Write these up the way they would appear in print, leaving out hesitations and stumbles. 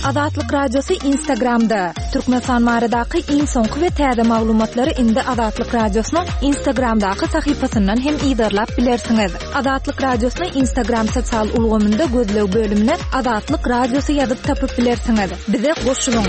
Azatlyk Radiosu Instagramda. Türkmenistan baradaky iň soňky we täze maglumatlary indi Azatlyk Radiosynyň Instagramdaky sahypasyndan hem ýa-da bilersiňiz. Azatlyk Radiosynyň Instagram sosial ulgamynda gözlew bölümine Azatlyk Radiosu ýazyp tapyp bilersiňiz. Bize goşulyň.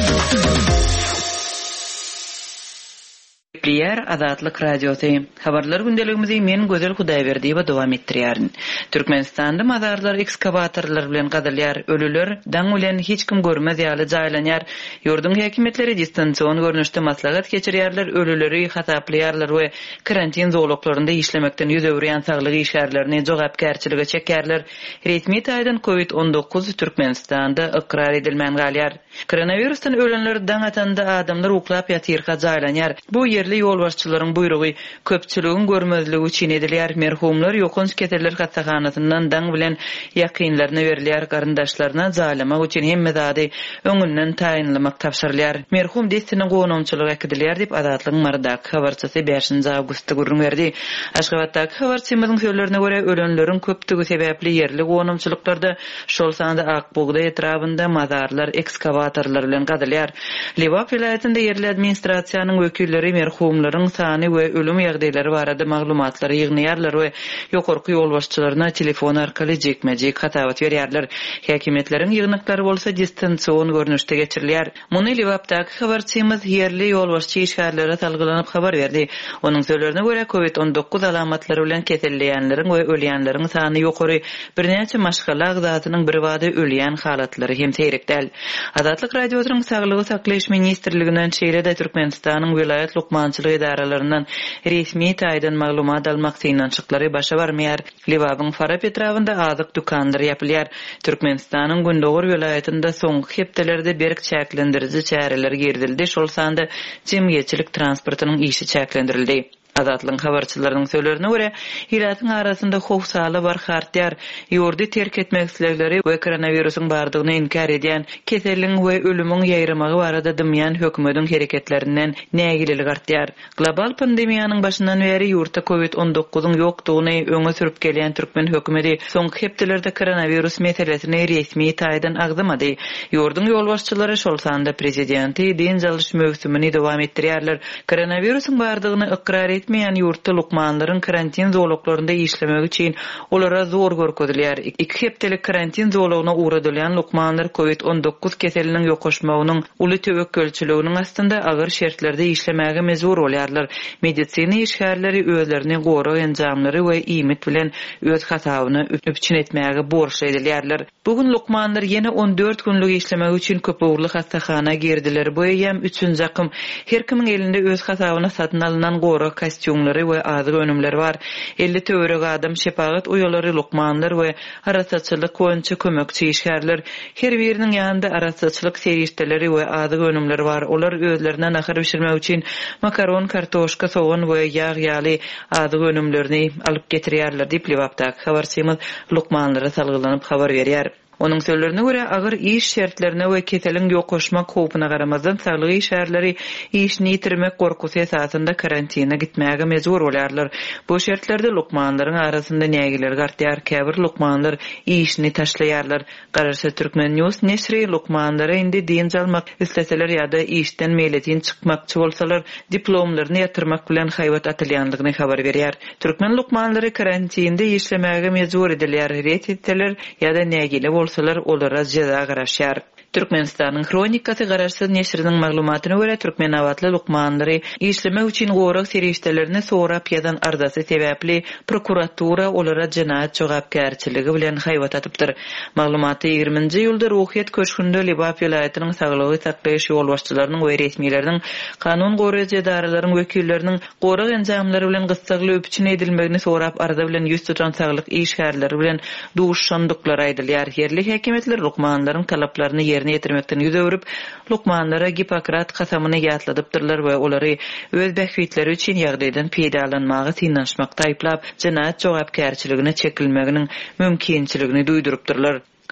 Priyer Azatlyk Radiosu. Habarlar gündeligimizi men Gözel Hudaýberdi we dowam etdirýärin. Türkmenistanda mazarlar ekskavatorlar bilen gadalýar, ölüler daň bilen hiç kim görmez ýaly jaýlanýar. Ýurdun häkimetleri distansiýon görnüşde maslahat geçirýärler, ölüleri hataplaýarlar we karantin zowluklarynda işlemekden ýüz öwrýän saglyk işgärlerini jogapkärçiligi çekýärler. Resmi taýdan COVID-19 Türkmenistanda ikrar edilmän galýar. Koronavirusdan ölenler daň atanda adamlar uklap ýatyrga jaýlanýar. Bu yerli ýolbaşçylaryň buyrugy köpçüligin görmezligi üçin edilýär. Merhumlar ýokunç keterler hastahanasyndan daň bilen ýakynlaryna berilýär, garyndaşlaryna jaýlamak üçin hemme zady öňünden taýynlamak tapşyrylýar. Merhum destini goňumçylyk edilýär diýip Azatlyk Mardak habarçysy 5 awgustda görünýärdi. Aşgabatdaky habarçymyzyň sözlerine görä ölenleriň köpdigi sebäpli yerli goňumçylyklarda şol sanda Akbogda etrafynda mazarlar ekskavatorlar bilen gadalýar. Liwap vilayetinde yerli administrasiýanyň wekilleri merhumlaryň sany we ölüm ýagdaýlary barada maglumatlary ýygnýarlar we ýokarky ýolbaşçylaryna telefon arkaly jekmejek hatabat berýärler. Häkimetleriň ýygnaklary bolsa distansiýon görnüşde geçirilýär. Muny Liwapdaky habarçymyz yerli ýolbaşçy işgärlere talgylanyp habar berdi. Onuň sözlerine görä COVID-19 alamatlary bilen keselleýänleriň we ölýänleriň sany ýokary birnäçe maşgala agzatynyň bir wada ölýän halatlary hem seýrekdäl. Azatlyk Radiosynyň Saglygy saklaýyş ministrliginden şeýrede Türkmenistanyň vilayet lukmançylyk idaralaryndan resmi taýdan maglumat almak synançyklary başa barmaýar. Liwabyň Farap etrafynda azyk dükandary ýapylýar. Türkmenistanyň Gündoğur vilayetinde soňky hepdelerde berk çäklendiriji çäreler girdildi. Şol sanda jemgyýetçilik transportynyň işi çäklendirildi. Azatlyň habarçylarynyň sözlerine görä, ýylatyň arasynda hof saly bar hartýar, ýurdy terk etmek islegleri we koronawirusyň bardygyny inkar edýän, keselliň we ölümiň ýaýramagy barada dymýan hökümetiň hereketlerinden nägilelik artýar. Global pandemiýanyň başyndan beri ýurtda COVID-19-yň ýokdugyny öňe sürüp gelýän türkmen hökümeti soňky hepdelerde koronawirus meselesini resmi taýdan agdamady. Ýurdun ýolbaşçylary şol sanda prezidenti din jalyş möhsümini dowam etdirýärler. Koronawirusyň bardygyny ikrar etmeýän ýurtda lukmanlaryň karantin zowluklarynda işlemek üçin olara zor görkezilýär. 2 hepdelik karantin zowlugyna uğradylýan lukmanlar COVID-19 keseliniň ýokaşmagynyň uly tewekkelçiliginiň astynda agyr şertlerde işlemäge mezur bolýarlar. Medisina işgärleri özlerini gorak enjamlary we iýmit bilen öz hasabyny üpçün etmäge borçly edilýärler. Bugün lukmanlar ýene 14 günlük işlemek üçin köpüwrli hastahana girdiler. Bu ýam 3-nji akym. Her kimiň elinde öz hasabyna satyn alynan gorak kostyumlary we azyk önümler bar. 50 töwerek adam şepagat uýalary lukmanlar we arasaçylyk boýunça kömekçi işgärler. Her biriniň ýanynda arasaçylyk serişdeleri we azyk önümleri bar. Olar özlerine nahar bişirmek üçin makaron, kartoşka, soğan we ýağ ýaly azyk önümlerini alyp getirýärler diýip Liwapdaky habarçymyz lukmanlara salgylanyp habar berýär. Onuň sözlerine görä agyr iş şertlerine we keseliň ýokaşmak howpyna garamazdan saglyk işgärleri işini ýitirmek gorkusy esasynda karantina gitmäge mezur bolýarlar. Bu şertlerde lukmanlaryň arasynda nägiler gartýar, käbir lukmanlar işini taşlaýarlar. Gararsa Türkmen News neşri lukmanlara indi din jalmak isteseler ýa-da işden meýletin çykmakçy bolsalar diplomlaryny ýatyrmak bilen haýwat atylýanlygyny habar berýär. Türkmen lukmanlary karantinda işlemäge mezur edilýär, ret etseler ýa-da nägile bolsalar olara jaza garaşýar. Türkmenistanyň Kronikasy garaşsy neşriniň maglumatyna görä türkmen awatly lukmanlary işlemek üçin gorak serişdelerini sorap ýazan ardasy sebäpli prokuratura olara jinaýat jogapkärçiligi bilen haýwat atypdyr. Maglumaty 20-nji ýylda Ruhyat köşkünde Liwap vilayatynyň saglygy saklaýyş ýolbaşçylarynyň we resmileriniň kanun goraýjy edaralaryň wekilleriniň gorak enjamlary bilen gysgaly öpçün edilmegini sorap arada bilen ýüz tutan saglyk işgärleri bilen duşşandyklary aýdylýar. Yerli häkimetler lukmanlaryň talaplaryny ýerine ýetirmekden ýüz öwrüp lukmanlara Gipokrat kasamyny ýatladypdyrlar we olary öz bähwitleri üçin ýagdaýdan peýdalanmagy synanşmakda aýplap jinaýat jogapkärçiligine çekilmeginiň mümkinçiligini duýdurypdyrlar.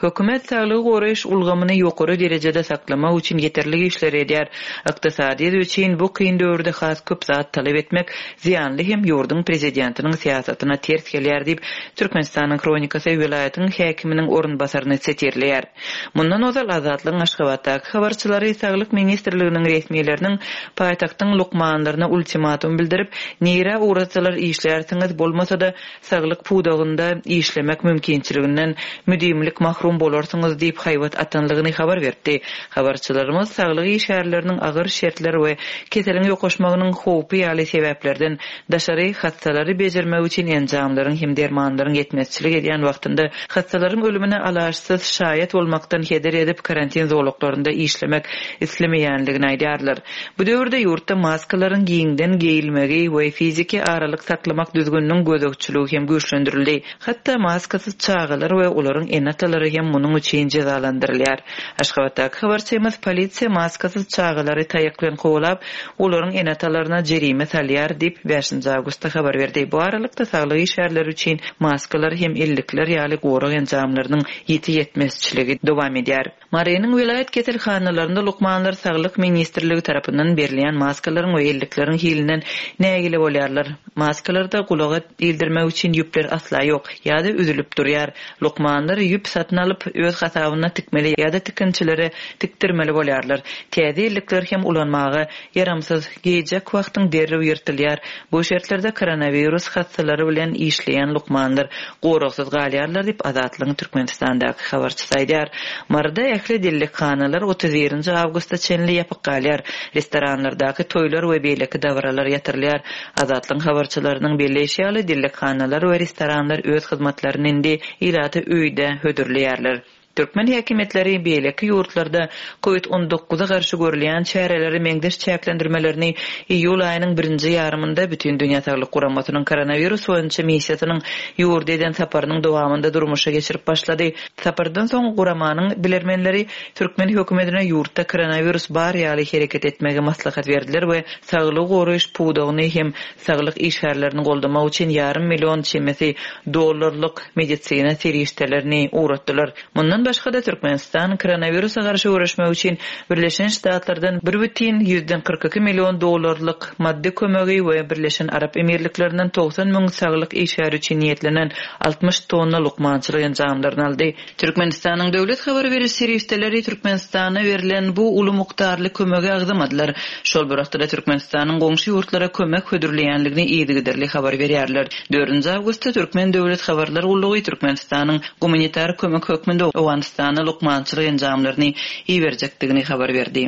Hökümet saglygy goraýyş ulgamyny ýokary derejede saklamak üçin ýeterli işler edýär. Ykdysadyýet üçin bu kyn döwürde has köp zat talep etmek ziýanly hem ýurdun prezidentiniň siýasatyna ters gelýär diýip Türkmenistanyň kronikasy vilayatyň häkiminiň orunbasaryny setirleýär. Mundan ozal Azatlygyň Aşgabatdaky habarçylary Saglyk ministrliginiň resmiýetleriniň paýtagtyň lukmanlaryna ultimatum bildirip, "Nire uğratsalar işlersiňiz bolmasa-da saglyk pudagynda işlemek mümkinçiliginden müdimlik mahrum bolarsyňyz" diýip haýbat atanlygyny habar berdi. Habarçylarymyz saglyk işärleriniň agyr şertleri we keseliň ýokaşmagynyň howpy ýaly sebäplerden daşary hastalary bejermek üçin enjamlaryň hem dermanlaryň ýetmezçilik edýän wagtynda hastalaryň ölümine alaşsyz şaýat bolmakdan heder edip karantin zowluklarynda işlemek islemeýänligini aýdýarlar. Bu döwürde ýurtda maskalaryň giýinden geýilmegi we fiziki aralyk saklamak düzgünlüğüň gözükçüligi hem güýçlendirildi. Hatda maskasyz çağalar we olaryň enatalary hem munyň üçin cezalandyrylýar. Aşgabatdaky habarçymyz polisiýa maskasyz çağalary taýak bilen gowlap, olaryň enatalaryna jerime salýar diýip 5 awgustda habar berdi. Bu aralykda saglyk işärleri üçin maskalar hem ellikler ýaly gorak enjamlarynyň ýetmezçiligi dowam edýär. Mariýanyň vilayat keselhanalaryna lukmanlar saglyk ministrligi tarapyndan berilýän maskalaryň we ellikleriň hilinden nägile bolýarlar. Maskalarda gulaga dildirmek üçin ýüpler asla ýok, ýa-da üzülüp durýar. Lukmanlar ýüp satyn alyp öz hasabyna tikmeli ýa-da tikinçilere tikdirmeli bolýarlar. Täze ellikler hem ulanmagy yaramsyz geýjek wagtyň derrew ýertilýär. Bu şertlerde koronavirus hastalary bilen işleýän lukmanlar goraksyz galýarlar diýip Azatlygyň Türkmenistandaky habarçysy aýdýar. Marda ähli dillikhanalar 31 awgustda çenli ýapyk galýar. Restoranlardaky toýlar we beýleki dawralar ýatyrylýar. Azatlygyň habarçylarynyň belleşýäli dillikhanalar we restoranlar öz hyzmatlaryny indi ýa-da öýde hödürleýärler. Türkmen häkimetleri beýleki ýurtlarda COVID-19-a garşy görülen çäreleri meňdeş çäklendirmelerini iýul aýynyň 1-nji ýarymynda bütün dünýä saglyk guramatynyň koronavirus boýunça missiýasynyň ýurda eden saparynyň dowamında durmuşa geçirip başlady. Sapardan soň guramanyň bilermenleri Türkmen hökümetine ýurtda koronavirus bar ýaly hereket etmege maslahat berdiler we saglyk goraýyş pudagyny hem saglyk işgärlerini goldamak üçin $500 milyon çemesi dollarlyk medisina serişdelerini uğratdylar. Mundan başga da Türkmenistan koronavirusa garşy görüşmek üçin Birleşen Ştatlardan $1,42 milyon maddi kömegi we Birleşen Arap Emirliklerinden 90 000 saglyk işgär üçin niýetlenen 60 tonna lukmançylyk enjamlaryny aldy. Türkmenistanyň döwlet habar beriş serişdeleri Türkmenistana berilen bu uly mukdarly kömegi agdamadylar. Şol bir wagtda Türkmenistanyň goňşy ýurtlara kömek hödürleýänligini ýygyderli habar berýärler. 4 awgustda Türkmen döwlet habarlary ullugy Türkmenistanyň humanitar kömek hökmünde Awganistana lukmançylyk enjamlaryny iýerjekdigini habar berdi.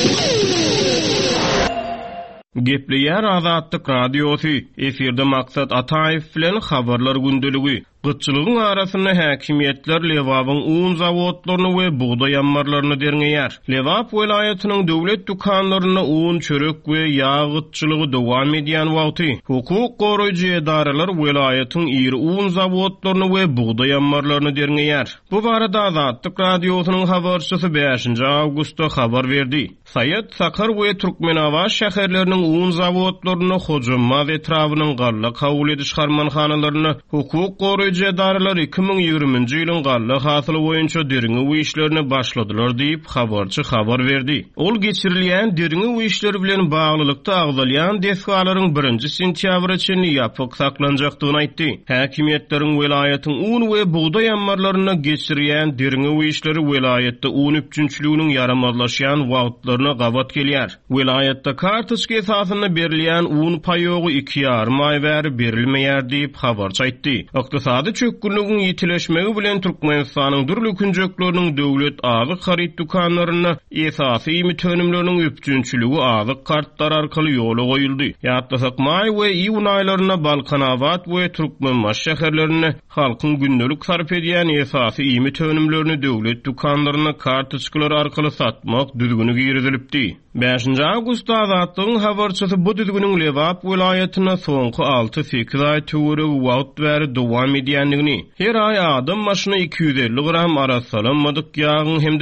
Gepleýär Azatlyk radiosy. Eferde maksat Ataýew bilen habarlar gündeligi. Gıççılıgın arasında häkimetler Lewabyň un zawodlaryny we buğday ambarlaryny derňeýär. Lewap welaýatynyň döwlet dukanlaryna un, çörek we ýağ gıççylygy dowam edýän wagty, hukuk goraýjy edaralar welaýatyň iri un zawodlaryny we buğday ambarlaryny derňeýär. Bu barada Azatlyk radiosynyň habarçysy 5 awgustda habar berdi. Saýat, Sakar we Türkmenawa şäherleriniň un zawodlaryny hojamaz etrawynyň galla kabul ediş harmanhanalaryny hukuk goraýjy Jedarlar 2020-nji ýylyň gally hasyly boýunça deriňi bu işlerini başladylar diýip habarçy habar berdi. Ol geçirilýän deriňi bu işler bilen baglylykda agdalýan desgalaryň 1-nji sentýabra çenli ýapyk saklanjakdygyny aýtdy. Häkimetleriň welaýatyň un we buğday ambarlaryna geçirilýän deriňi bu işleri welaýatda un üpçünçiliginiň yaramazlaşýan wagtlaryna gabat gelýär. Welaýatda kartoçka esasyna berilýän un paýogy 2,5 ay bäri berilmeýär diýip habarçy aýtdy. Ady çökkünlüğün ýetileşmegi bilen Türkmenistanyň dürli künjekleriniň döwlet azyk haryt dukanlaryna esasy ýetmezçiliginiň üpçünçiligi azyk kartlar arkaly ýola goýuldy. Ýatlasak may we iýun aýlaryna Balkanawat we Türkmenbaş şäherlerine halkyň gündelik sarf edýän esasy ýetmezçiligini döwlet dukanlaryna kartoçkalar arkaly satmak düzgünü girizilipdi. 5 awgustda Azatlygyň habarçysy bu düzgünüň Lewap welaýatyna soňky 6-8 ay töwere wagt bäri dowam edýänligini, her ay adam başyna 250 gram arasalanmadyk ýağyň hemde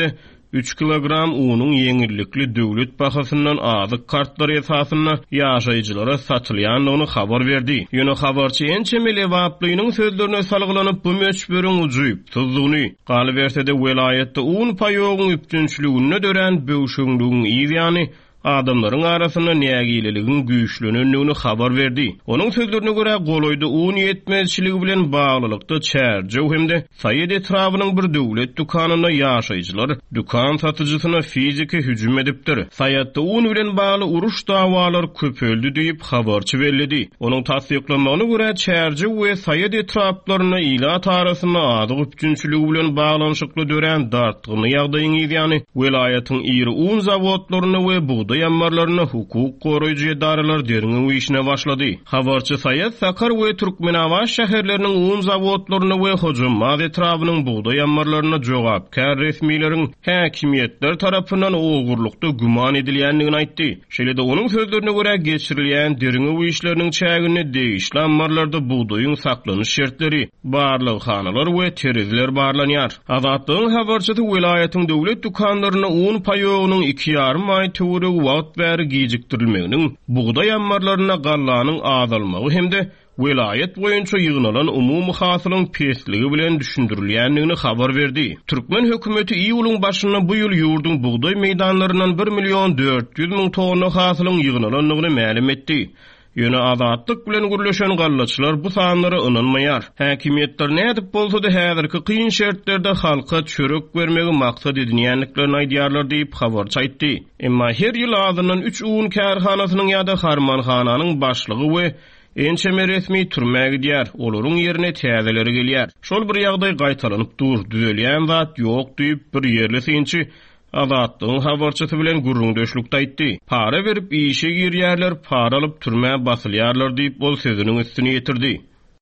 3 kilogram unun yeňillikli döwlet bahasyndan azyk kartlary esasyna ýaşaýjylara satylýanlygyny habar berdi. Ýöne habarçy ençemeli waplynyň sözlerine salgylanyp bu möçberiň ujuýup tuzlugyny galy bersede welayetde un paýogyň üpdünçligine dören böwşüňligiň ýa-ni adamlaryň arasynda nägililigin güýçlenýändigini habar berdi. Onuň sözlerine görä goloýda un ýetmezçiligi bilen baglylykda çärjew hemde Saýed etrawynyň bir döwlet dukanyna ýaşaýjylar dukan satyjysyna fiziki hüjüm edipdir. Saýatda un bilen bagly uruş dawalary köpeldi diýip habarçy bellädi. Onuň tasdiklanmagyna görä çärjew we Saýed etraplaryna ilat arasynda adyk üpdünçiligi bilen baglanyşykly dören dartgyny ýagdaýyň ýa-ni welaýatyň iri un zawodlaryna we ýammarlaryna hukuk goraýjy idaralar deriniň işine başlady. Habarçy Saýed Sakar we Türkmenabaş şäherleriniň un zawodlaryna we hojumaz etrawynyň buğda ýammarlaryna jogapkär resmiýetiň häkimiýetler tarapyndan ogurlukda guman edilýändigini aýtdy. Şeýle-de onuň sözlerine görä geçirilýän deriniň işleriniň çägini deýişli ammarlarda buğdaýyň saklanyş şertleri, barlyk hanalar we terezler barlanýar. Azatlygyň habarçysy welaýatyň döwlet dukanlaryna un paýogynyň 2,5 ay töwre wagt bäri gijikdirilmeginiň buğda ýammarlaryna gallanyň azalmagy hemde welayet boýunça ýygnalan umumy hasylyň pesligi bilen düşündirilýändigini habar berdi. Türkmen hökümeti iýulyň başyna bu ýyl ýurdun buğday meýdanlaryndan 1.400.000 tonna hasylyň ýygnalandygyny ma'lum etdi. Ýöne azatlyk bilen gürleşen gallaçylar bu sanlary ynanmaýar. Häkimiýetler nädip bolsa-da häzirki kyn şertlerde halka çörek bermegi maksat edinýänliklerini aýdýarlar diýip habarçy aýtdy. Emma her ýyl adynyň 3 un kärhanasynyň ýa-da harmanhananyň başlygy we ençeme resmi türmäge gidýär. Olaryň ýerine täzeleri gelýär. Şol bir ýagdaý gaýtalanyp dur, düzelýän zat ýok diýip bir ýerli synçy Azatlygyň habarçysy bilen gurrundeşlikde aýtdy. Para berip işe girýärler, para alyp türmäge basylýarlar diýip bol sözüniň üstüne ýetirdi.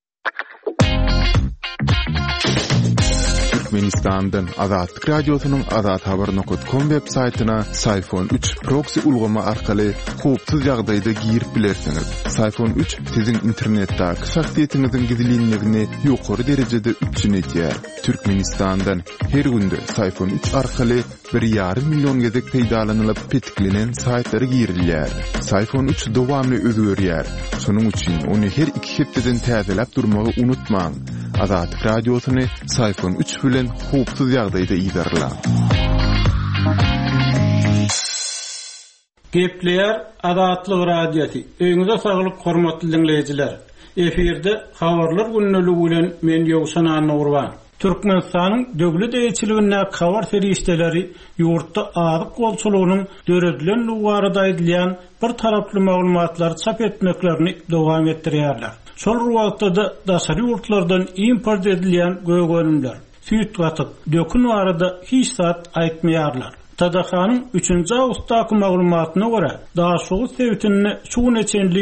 Türkmenistan'dan Azatlyk radiosynyň azathabar.com web saytyna Sayfon 3 proxy ulgama arkaly howpsuz ýagdaýda girip bilersiňiz. Sayfon 3 siziň internetdäki şahsiýetiňiziň gizlinligini ýokary derejede üçinetýär. Türkmenistan'dan her günde Sayfon 3 arkaly 1,5 milyon gezek peýdalanylyp petiklenen saytlary girilýär. Sayfon 3 dowamly özgörýär. Şonuň üçin ony her 2 hepdeden täzeläp durmagy unutmaň. Azatlyk radiosyny Sayfon 3 bilen howpsuz ýagdaýda iýdarlar. Gepleýär Azatlyk radiosi. Öňüňizde saglyk hormatly dinleýijiler. Eferde habarlar günneligi bilen men Ýogsan Anurwan. Türkmenistanyň döwlet eýçiligine habar ferişdeleri ýurtda azyk golçulugynyň döredilen lugarda edilýän bir taraply maglumatlary çap etmeklerini dowam etdirýärler. Şol ruwatda da daşary ýurtlardan import edilýän gögönümler, süýt gatyk, dökün barada hiç zat aýtmaýarlar. Tadahanyň 3-nji awgustdaky maglumatyna görä, daşugy sewtini şu neçenli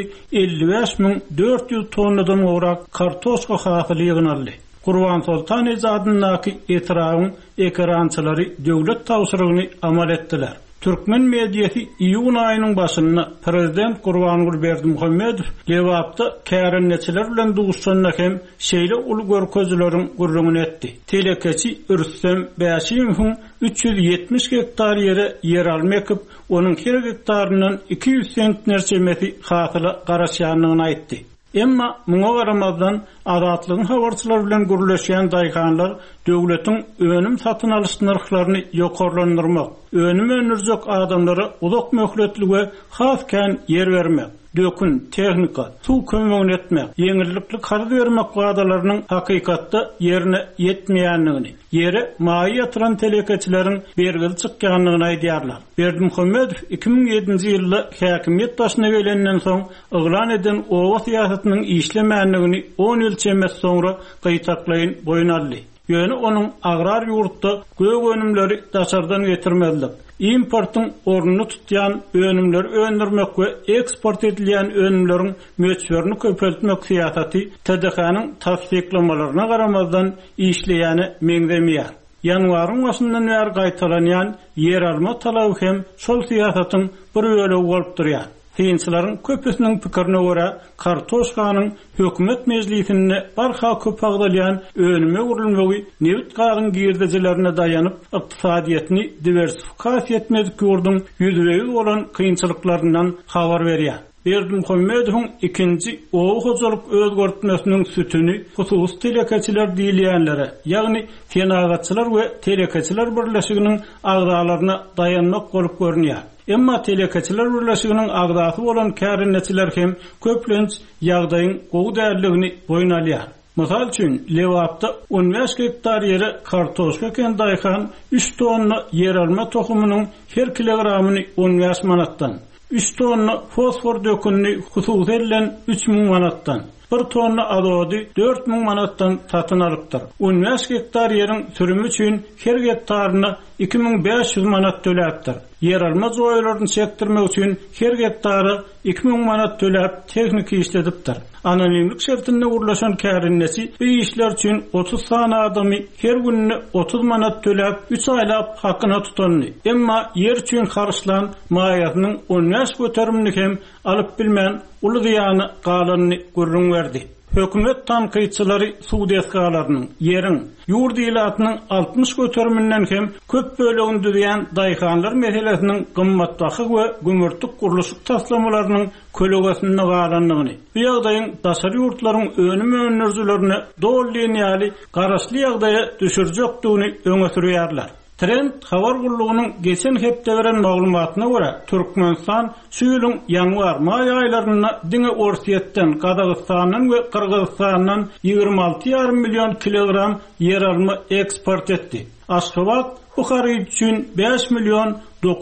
55.400 tonnadan gorak kartoşka hasyly ýygnaldy. Gurban Sultan Ezadynyňky etrawyň ekrançylary döwlet tawsyrygyny amal etdiler. Türkmen mediýasy iýun aýynyň başynda prezident Gurbanguly Berdimuhammedow lewapda kärenneçiler bilen duguşanyna hem şeýle uly görkezleriň gurrungyny etdi. Telekeçi Ürsem Bäşiýewiň 370 hektar ýere yer almakyp, onuň her hektaryndan 200 sentner çemeti hasyla garaşýanlygyny aýtdy. Emma muňa garamazdan azatlygyň habarçylar bilen gürleşýän daýganlar döwletiň önüm satyn alyş narhlaryny ýokarlandyrmak, önüm önürjek adamlara uzak möhletlik we hasken yer bermek, dökün, tehnika, suw kömegini etmek, ýeňillikli kardy bermek wagdalarynyň hakykatda ýerine ýetmeýänligini, ýere maý ýatyran telekeçileriň bergil çykýanlygyny aýdýarlar. Berdimuhammedow 2007-nji ýylda häkimiýet başyna gelenden soň yglan eden owa syýasatynyň işlemänligini 10 ýyl çemez soňra gaýtaklaýyn boyun aldy. Ýöne onuň agrar ýurtda gögönümleri daşardan getirmezlik, importyň ornuny tutýan önümler öndürmek we eksport edilýän önümleriň möçberini köpeltmek syýasaty TDH-nyň tasdiklamalarına garamazdan işleýäni meňzemeýär. Ýanwaryň başyndan bäri gaýtalanýan yer alma talaby hem şol syýasatyň bir bölegi bolup durýar. Kıyınçıların köpüsünün pikirine göre Kartoşkanyň hökümet meclisinde barha köp agdalyan önüme urulmagy nevit garyn girdejilerine dayanıp iqtisadiýetini diversifikasiýa etmedik ýurdun ýüzüňi bolan kıyınçylyklaryndan habar berýär. Berdimuhammedowyň ikinji owu hojalyk özgörtmesiniň sütüni husus telekeçiler diýilýänlere, ýagny fenagatçylar we telekeçiler birleşiginiň agdalaryna dayanmak bolup görünýär. Emma telekeçiler birleşiginiň agdasy bolan kärinneçiler hem köplenç ýagdaýyň gowy därligini boyun alýar. Mysal üçin Lewapda 15 hektar ýere kartoşka kendaýkan 3 tonna yer alma tohumynyň her kilogramyny 15 manatdan, 3 tonna fosfor dökünni husus edilen 3000 manatdan, 1 tonna azody 4000 manatdan satyn alypdyr. 15 hektar ýeriň sürümü üçin her hektaryna 2500 manat töläpdir. Yer alma joýlaryny çekdirmek üçin her hektary 2000 manat töläp teknik işledipdir. Anonimlik şertinde urlaşan kärinnesi bu işler üçin 30 sana adamy her günne 30 manat töläp 3 aýlap hakyna tutandy. Emma yer üçin harçlan maýatynyň 15 göterimini hem alyp bilmän uly ýany galanyny görüň berdi. Hökümet tanqyçylary Suudiyetgalarynyň ýeriň ýurt ilatynyň 60 göteriminden hem köp böleginde diýen daýhanlar meselesiniň gymmatbahy we gümürtük gurulşyk taslamalarynyň kölegesinde galanlygyny, bu ýagdaýyň daşary ýurtlaryň önüme önerjilerini dol liniýaly garaşly ýagdaýa düşürjekdigini öňe sürýärler. Trend habar gurulugynyň geçen hepde beren maglumatyna görä Türkmenistan şu ýylyň ýanwar-may aýlaryna diňe Orsiýetden, Kazakstandan we Kyrgyzstandan 26,5 million kilogram yer alma eksport etdi. Aşgabat bu haryt üçin 5 million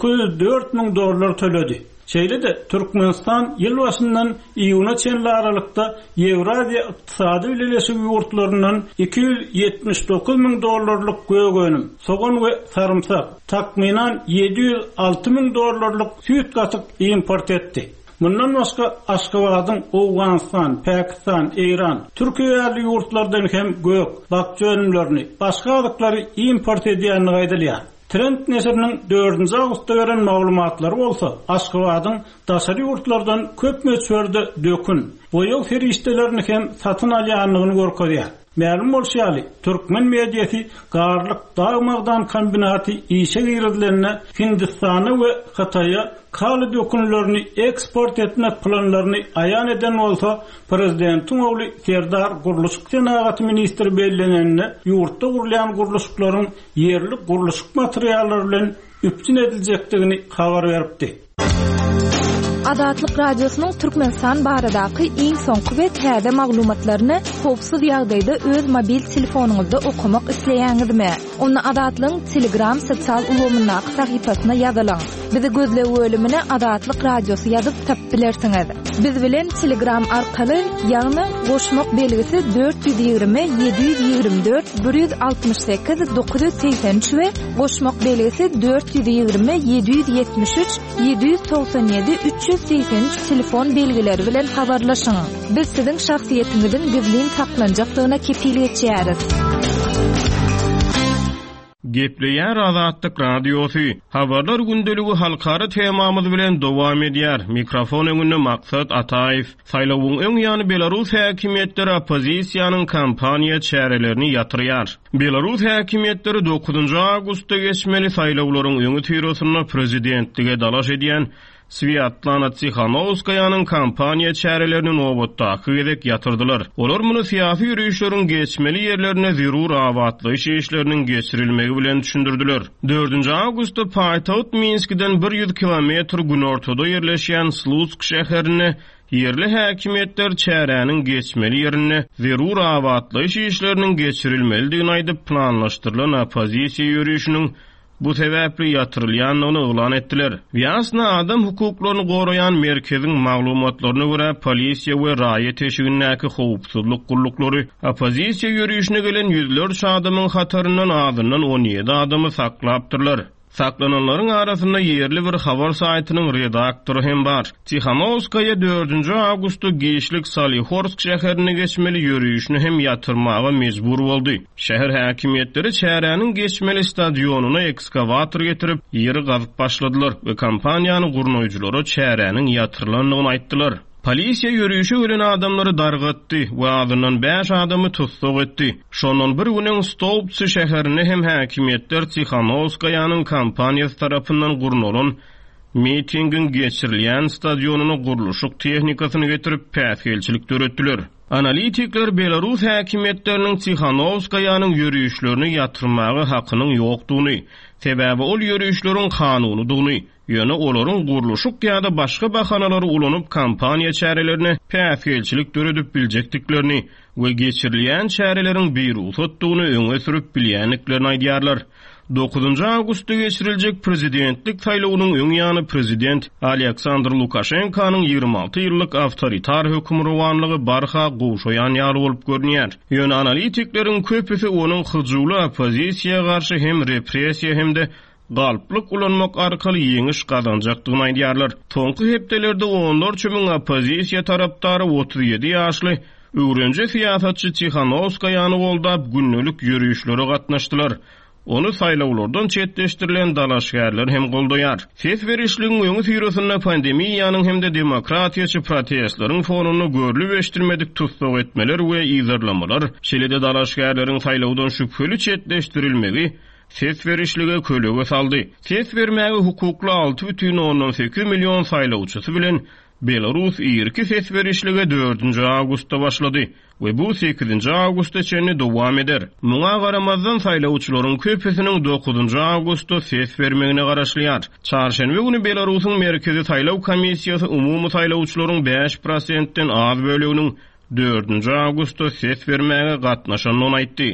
904 ming dollar төлedi. Şeýle de Türkmenistan ýyl başyndan iýuna çenli aralykda Ewraziýa ykdysady birleşigi ýurtlarynyň 279 ming dollarlyk gögönim, sogan we sarımsak takminan 706 ming dollarlyk süýt gatyk import etdi. Bundan başga Aşgabatyň Awganistan, Pakistan, Iran, Türkiýe ýaly ýurtlardan hem gök, bakça önümlerini, başga adyklary import edýänini gaýdalýar. Trend neşriniň 4-nji awgustda beren maglumatlary bolsa, Aşgabatyň daşary ýurtlardan köp möçberde dökün, boýaw ferişdelerini hem satyn alýanlygyny görkezýär. Ma'lum bolşaly, Türkmen mediýasy garlyk dagmagdan kombinaty işe girdilerine Hindistana we Hataýa kaly dökünlerini eksport etmek planlaryny aýan eden bolsa, prezidentiň ogly Serdar Gurulşyk Senagaty ministri bellenende ýurtda gurulýan gurulşyklaryň yerlik gurulşyk materiallary bilen üpçün ediljekdigini habar beripdi. Adatlyk radiosynyň Türkmenistan baradaky iň soňky we täze maglumatlaryny howpsuz ýagdaýda öz mobil telefonuňyzda okumak isleýäňizmi? Onu Adatlyň Telegram sosial ulgamyna sahypasyna ýazylaň. Bizi gözlep bölümine Adatlyk radiosy ýazyp tapylersiňiz. Biz bilen Telegram arkaly ýagny goşmak belgisi 420 724 168 983 we goşmak belgisi 420 773 797 383 telefon belgileri bilen habarlaşyň. Biz siziň şahsiýetiňizin gizlin saklanjakdygyna kepillik etýäris. Gepleýär Azatlyk radiosy. Habarlar gündeligi halkara temamyz bilen dowam edýär. Mikrofon öňünde Maksat Ataýew. Saýlawyň öň ýany Belarus häkimetleri opozisiýanyň kampaniýa çärelerini ýatyrýar. Belarus häkimetleri 9-njy awgustda geçmeli saýlawlaryň öňü tyrosyna prezidentlige dalaş edýän Sviatlana Tsikhanowskaýanyň kampaniýa çärelerini nowatda hyzek ýatyrdylar. Olar muny syýasy ýürüýüşleriň geçmeli ýerlerine zerur awatlyş işleriniň geçirilmegi bilen düşündirdiler. 4-nji awgustda paýtaht Minskden 100 kilometr günortada ýerleşýän Slutsk şäherine yerli häkimetler çäräniň geçmeli ýerine zerur awatlyş işleriniň geçirilmeligini aýdyp planlaşdyrylan opozisiýa ýürüýüşiniň bu sebäpli ýatyrylýanyny elan etdiler. Ýasna adam hukuklaryny goraýan merkeziň maglumatlaryna görä polisiýa we raýa teşigindäki howpsuzlyk guruluklary opozisiýa ýürüýüşine gelen ýüzlerce adamyň hataryndan azyndan 17 adamy saklapdyrlar. Saklananların arasında yerli bir habar saytının redaktoru hem bar. Tikhanovskaya 4-nji awgustda Geşlik Salihorsk şäherine geçmeli ýürüýüşini hem ýatyrmaga mejbur boldy. Şäher häkimetleri çäräniň geçmeli stadionuna ekskavator getirip ýeri gazyp başladylar we kampaniýany gurnoýjulary çäräniň ýatyrlandygyny aýtdylar. Polisiýa ýürüýüşe gelen adamlary dargatdy we adyndan 5 adamy tutsuk etdi. Şondan bir güniň Stolpçy şäherine hem häkimetler Tikhanovskaýanyň kampaniýasy tarapyndan gurnulan mitingin geçirilýän stadionuny guruluşyk tehnikasyny getirip päsgelçilik töretdiler. Analitikler Belarus häkimetleriniň Tikhanovskaýanyň ýürüýüşlerini ýatyrmagy hakynyň ýokdugyny, sebäbi ol ýürüýüşleriň kanunydygyny, ýöne olaryň guruluşyk ýa-da başga bahanalary ulanyp kampaniýa çärelerini päsgelçilik töredip biljekdiklerini we geçirilýän çäreleriň beýrutdygyny öňe sürüp bilýänliklerini aýdýarlar. 9 awgustda geçiriljek prezidentlik saýlawynyň öň ýany prezident Aleksandr Lukashenkanyň 26 ýyllyk awtoritar hökümranlygy barha goşaýan ýaly bolup görünýär. Ýöne analitiklerin köpüsi onuň hyjyly opozisiýa garşy hem repressiýa hem de galplyk ulanmak arkaly ýeňiş gazanjakdygyny aýdýarlar. Soňky hepdelerde onlarça min opozisiýa tarapdary 37 ýaşly öwrenji siýasatçy Tikhanovskaýany goldap günnelik ýürüýüşlere gatnaşdylar. Onu saýlawlardan çetleşdirilen dalaşgärler hem goldaýar. Ses berişligiň öňü sürýärinde pandemiýanyň hem de demokratiýaçy protestlaryň fonuny görlüp eşdirmedik tutsuk etmeler we ýazarlamalar, şeýle-de dalaşgärleriň saýlawdan şüpheli çetleşdirilmegi ses berişlige kölege saldy. Ses bermäge hukukly 6,8 million saýlawçysy bilen Belarus ýerki ses berişlige 4 awgustda başlady we bu 8 awgustda çenli dowam eder. Muňa garamazdan saýlawçylaryň köpüsiniň 9 awgustda ses bermegine garaşlýar. Çarşenbe güni Belarusyň merkezi saýlaw komissiýasy umumy saýlawçylaryň 5%den az böleginiň 4 awgustda ses bermäge gatnaşanyny aýtdy.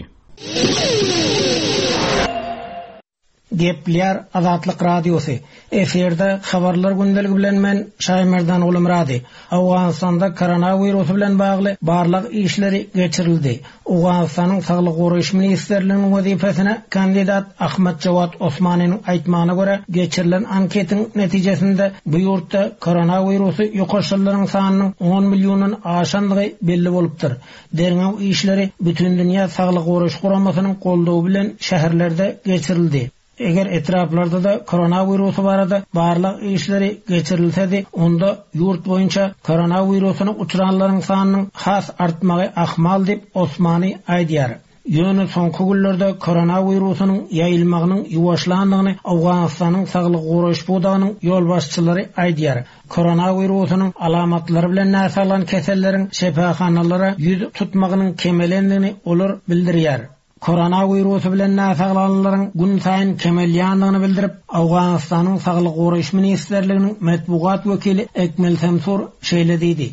Gepler Azatlyk Radiosu. Eferde habarlar gündeligi bilen men Şaýmerdan Ulumrady. Awganistanda koronavirus bilen bagly barlyk işleri geçirildi. Awganistanyň Saglyk Goraýyş Ministrliginiň wezipesine kandidat Ahmet Jawad Osmanyň aýtmagyna görä, geçirilen anketiň netijesinde bu ýurtda koronavirusy ýokaşylaryň sanynyň 10 millionyň aşandygy belli bolupdyr. Derňew işleri bütün dünýä Saglyk Goraýyş Guramasynyň goldawy bilen şäherlerde geçirildi. Eger etraflarda da koronavirusy barada barlyk işleri geçirilsedi, onda yurt boyunca koronavirusyna uçuranlaryň sanynyň has artmagy ahmal dip Osmany aýdýar. Ýöne soňky günlerde koronavirusynyň ýaýylmagynyň ýuwaşlandygyny Awganistanyň Saglyk Goraýyş Budagynyň ýolbaşçylary aýdýar. Koronavirusynyň alamatlary bilen näsalan keselleriň şefaxanalara ýüz tutmagynyň kemelendigini olar bildirýär. Koronavirus bilen näsalanlaryň gün saýyn kemelýändigini bildirip, Awganistanyň Saglyk Goraýyş Ministrliginiň matbuat wekili Ekmel Samsur şeýledidi.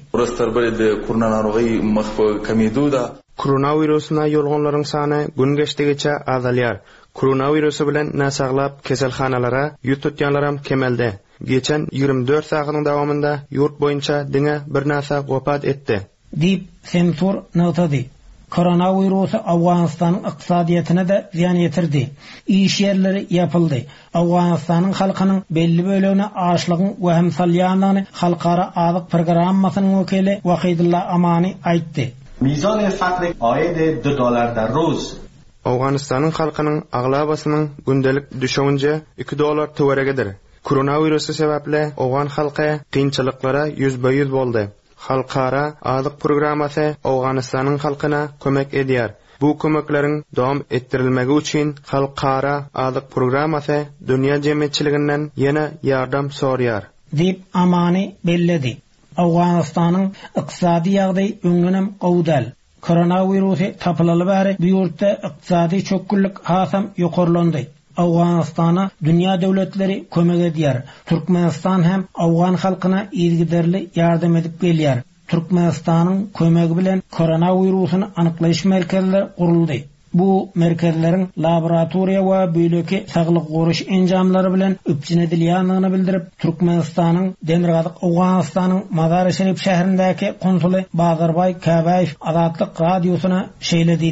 Koronavirusna ýolgonlaryň sany gün geçdigiçe azalýar. Koronavirus bilen näsaglap keselhanalara ýüz tutýanlar kemelde. Geçen 24 sagatyň dawamında ýurt boýunça diňe bir näsa wafat etdi. Dip Samsur notady. Koronavirus Awganistanyň ykdysadyýatyna da ziýan ýetirdi. İş ýerleri ýapyldy. Awganistanyň halkynyň belli bölegine açlygyň we hem salýanlygyny halkara azyk programmasynyň wekili Wahidullah Amany aýtdy. Mizan fakr aýdy $2 der roz. Awganistanyň halkynyň aglabasynyň gündelik düşegince $2 töweregidir. Koronavirusy sebäple Awgan halky kynçylyklara ýüzbe-ýüz boldy. Halkara azyk programmasy Awganistanyň halkyna kömek edýär. Bu kömekleriň dowam etdirilmegi üçin halkara azyk programmasy dünýä jemgyýetçiliginden ýene ýardam sorýar. Dip Amany belledi. Awganistanyň ykdysady ýagdaý öňünem gowdal. Koronavirusy tapylaly bäri bu ýurtda ykdysady çökgünlik hasam ýokarlandy. Awganistana dünýä döwletleri kömek edýär. Türkmenistan hem Awgan halkyna ýergiderli ýardam edip gelýär. Türkmenistanyň kömegi bilen koronavirusyny anyklaýyş merkezleri guruldy. Bu merkezleriň laboratoriýa we beýleki saglyk goraýyş enjamlary bilen öpjün edilýändigini bildirip, Türkmenistanyň Demirgazyk Awganistanyň Mazar-ı Şerif şäherindäki konsuly Bazarbay Kabaýew Azatlyk Radiosyna şeýledidi.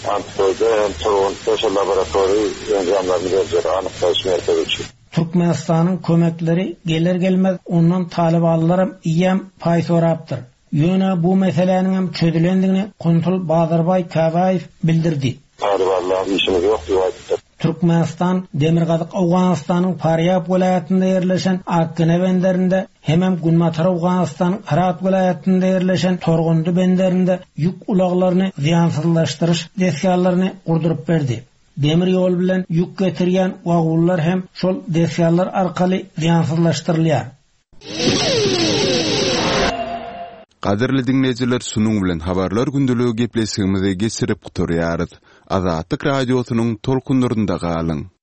Antipoyda hem Toronto laboratori yöntemlerini vereceği anıklaş merkezi. Türkmenistan'ın kömekleri gelir gelmez ondan talibanlarım iyem pay soraptır. Yöne bu meselenin hem çözülendiğini Konsul Bazarbay Kavayev bildirdi. Talibanlar işimiz yok diyor. Türkmenistan, Demirgazyk Awganistan'ın Faryab vilayetinde yerleşen Akkene benderinde hem Gunmatar Awganistan'ın Herat vilayetinde yerleşen Torgundu benderinde yük ulaglaryny ziyansızlaştırış desýarlaryny kurdurup berdi. Demir yol bilen yük getirýän wagullar hem şol desýarlar arkaly ziyansızlaştyrylýar. Qadirli dinleyijiler, şunun bilen habarlar gündeligi gepleşigimizi geçirip guturýarys. Azatlyk radiosynyň tolkunlarynda galyň.